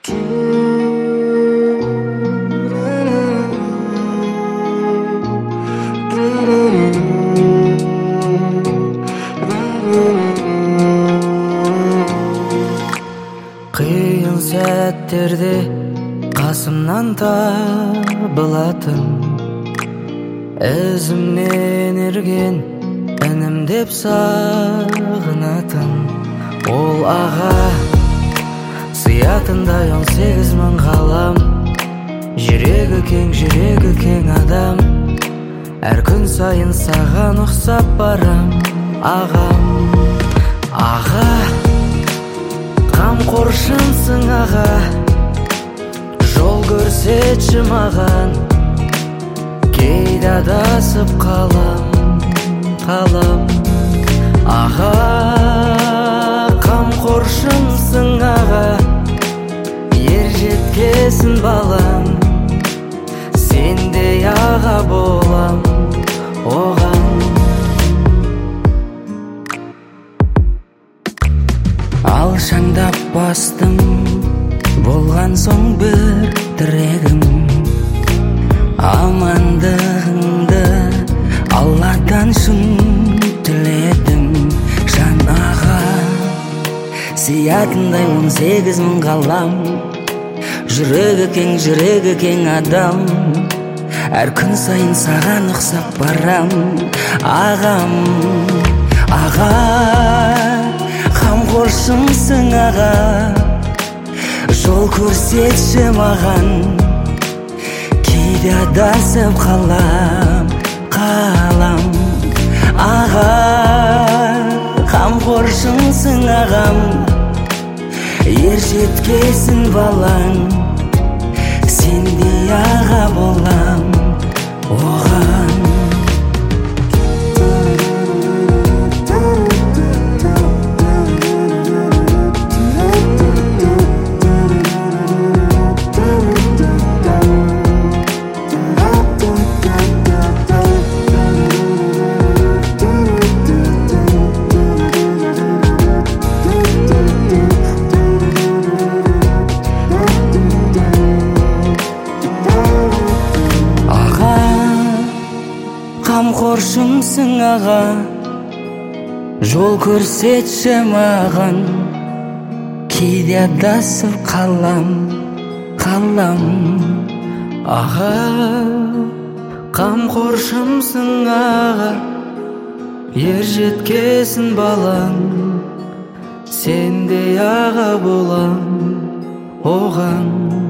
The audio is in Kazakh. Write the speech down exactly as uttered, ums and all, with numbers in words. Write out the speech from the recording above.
Қиын сәттерде қасымнан табылатын, ізімнен ерген інім деп сағынатын ол аға. Сиятындай он сегіз мың ғалам, жүрегі кең, жүрегі кең адам. Әр күн сайын саған ұқсап барам ағам. Аға, қамқоршымсың аға, жол көрсетші маған. Кейде адасып қалам, қалам. Аға, қамқоршымсың аға, ер жеткесін балам. Сендей аға болам оған. Алшаңдап бастым, болған соң бір тірегім. Амандығыңды Алладан шын тіледім жан аға. Сиятындай он сегіз мың ғалам, жүрегі кең, жүрегі кең адам. Әр күн сайын саған ұқсап барам ағам. Аға, қамқоршымсың аға, жол көрсетші маған. Кейде адасып қалам, қалам. Аға, қамқоршымсың ағам, ер жеткесін балаң. Сендей аға болам оған. Қамқоршымсың аға, жол көрсетші маған. Кейде адасып қалам, қалам. Аға, қамқоршымсың аға, ер жеткесін балаң. Сендей аға болам оған.